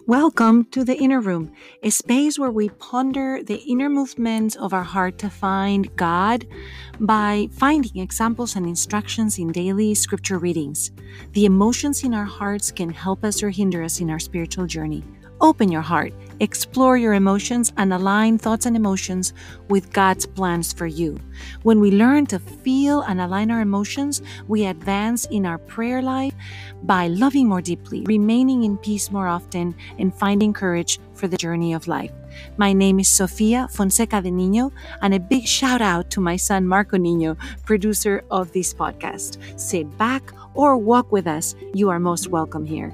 Welcome to the Inner Room, a space where we ponder the inner movements of our heart to find God by finding examples and instructions in daily scripture readings. The emotions in our hearts can help us or hinder us in our spiritual journey. Open your heart, explore your emotions, and align thoughts and emotions with God's plans for you. When we learn to feel and align our emotions, we advance in our prayer life by loving more deeply, remaining in peace more often, and finding courage for the journey of life. My name is Sofia Fonseca de Niño, and a big shout out to my son Marco Niño, producer of this podcast. Sit back or walk with us. You are most welcome here.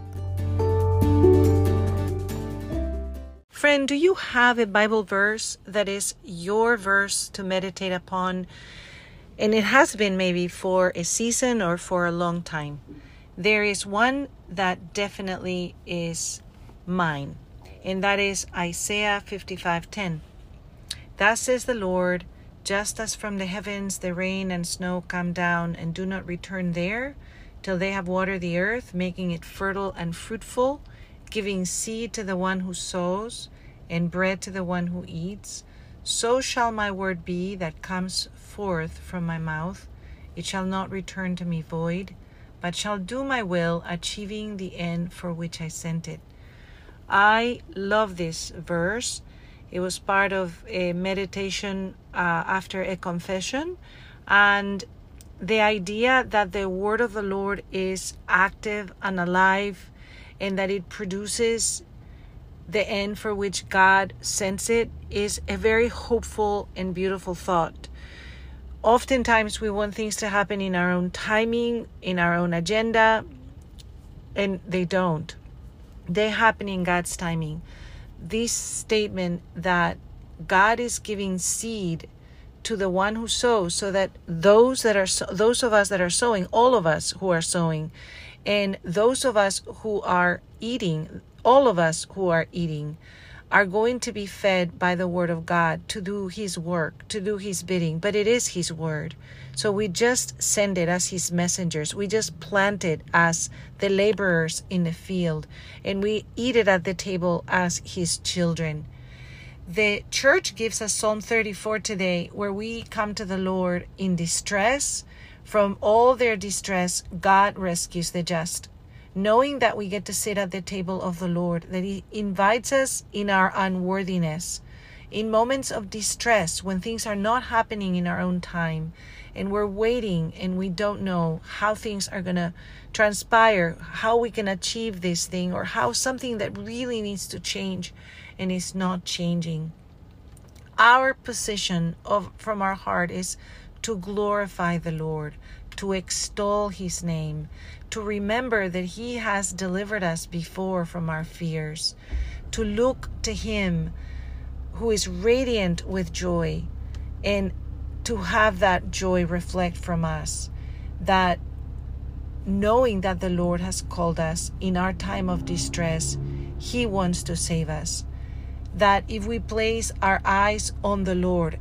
Friend, do you have a Bible verse that is your verse to meditate upon? And it has been maybe for a season or for a long time. There is one that definitely is mine, and that is Isaiah 55:10. Thus says the Lord, just as from the heavens the rain and snow come down and do not return there, till they have watered the earth, making it fertile and fruitful, giving seed to the one who sows and bread to the one who eats, so shall my word be that comes forth from my mouth. It shall not return to me void, but shall do my will, achieving the end for which I sent it. I love this verse. It was part of a meditation after a confession, and the idea that the word of the Lord is active and alive, and that it produces the end for which God sends it is a very hopeful and beautiful thought. Oftentimes we want things to happen in our own timing, in our own agenda, and they don't. They happen in God's timing. This statement that God is giving seed to the one who sows, so that those of us that are sowing, all of us who are sowing, and those of us who are eating, all of us who are eating, are going to be fed by the word of God to do his work, to do his bidding. But it is his word. So we just send it as his messengers. We just plant it as the laborers in the field, and we eat it at the table as his children. The church gives us Psalm 34 today, where we come to the Lord in distress. From all their distress, God rescues the just. Knowing that we get to sit at the table of the Lord, that he invites us in our unworthiness, in moments of distress, when things are not happening in our own time, and we're waiting and we don't know how things are going to transpire, how we can achieve this thing, or how something that really needs to change and is not changing. Our position from our heart is to glorify the Lord, to extol his name, to remember that he has delivered us before from our fears, to look to him who is radiant with joy, and to have that joy reflect from us, that knowing that the Lord has called us in our time of distress, he wants to save us. That if we place our eyes on the Lord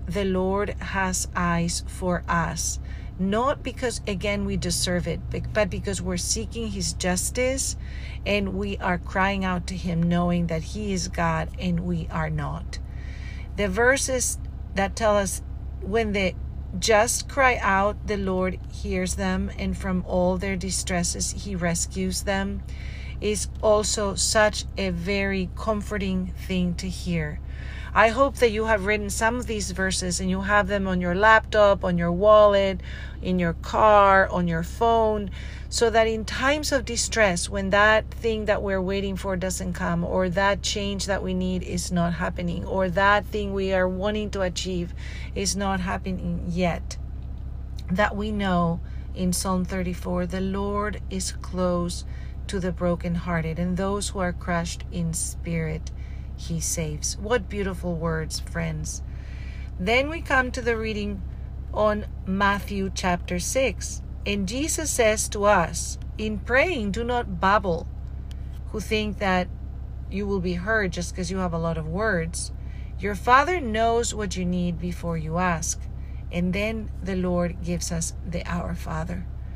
has eyes for us. Not because, again, we deserve it, but because we're seeking his justice, and we are crying out to him knowing that he is God and we are not. The verses that tell us when the just cry out, the Lord hears them, and from all their distresses he rescues them, is also such a very comforting thing to hear. I hope that you have written some of these verses and you have them on your laptop, on your wallet, in your car, on your phone, so that in times of distress, when that thing that we're waiting for doesn't come, or that change that we need is not happening, or that thing we are wanting to achieve is not happening yet, that we know in Psalm 34, the Lord is close to the brokenhearted, and those who are crushed in spirit he saves. What beautiful words, friends. Then we come to the reading on Matthew chapter 6. And Jesus says to us, in praying, do not babble, who think that you will be heard just because you have a lot of words. Your Father knows what you need before you ask. And then the Lord gives us the Our Father.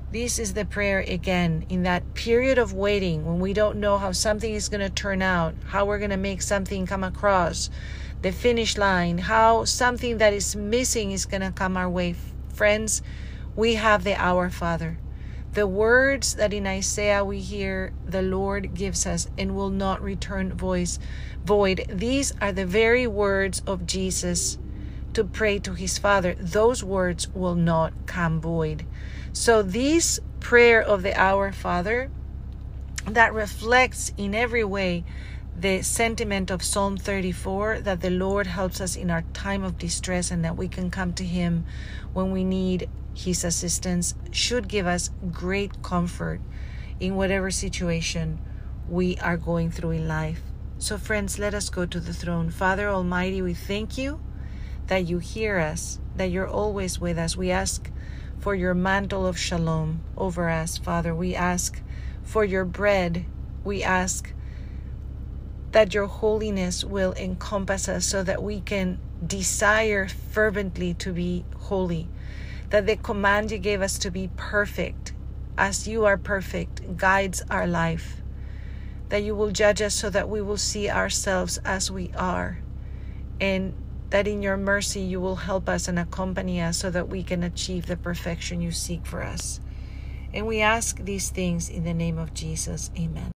This is the prayer again in that period of waiting when we don't know how something is going to turn out, how we're going to make something come across the finish line, how something that is missing is going to come our way. Friends, we have the Our Father. The words that in Isaiah we hear the Lord gives us and will not return void. These are the very words of Jesus to pray to his Father. Those words will not come void. So this prayer of the Our Father that reflects in every way the sentiment of Psalm 34, that the Lord helps us in our time of distress and that we can come to him when we need his assistance, should give us great comfort in whatever situation we are going through in life. So friends, let us go to the throne. Father Almighty, we thank you that you hear us, that you're always with us. We ask for your mantle of shalom over us, Father. We ask for your bread. We ask that your holiness will encompass us so that we can desire fervently to be holy, that the command you gave us to be perfect as you are perfect guides our life, that you will judge us so that we will see ourselves as we are, and that in your mercy you will help us and accompany us so that we can achieve the perfection you seek for us. And we ask these things in the name of Jesus. Amen.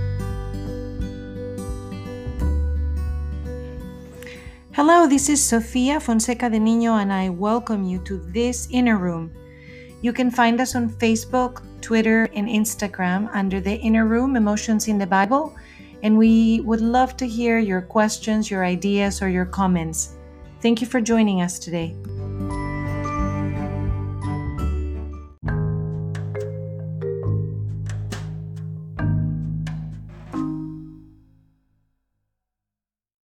Hello, this is Sofia Fonseca de Niño, and I welcome you to this Inner Room. You can find us on Facebook, Twitter, and Instagram under the Inner Room, Emotions in the Bible, and we would love to hear your questions, your ideas, or your comments. Thank you for joining us today.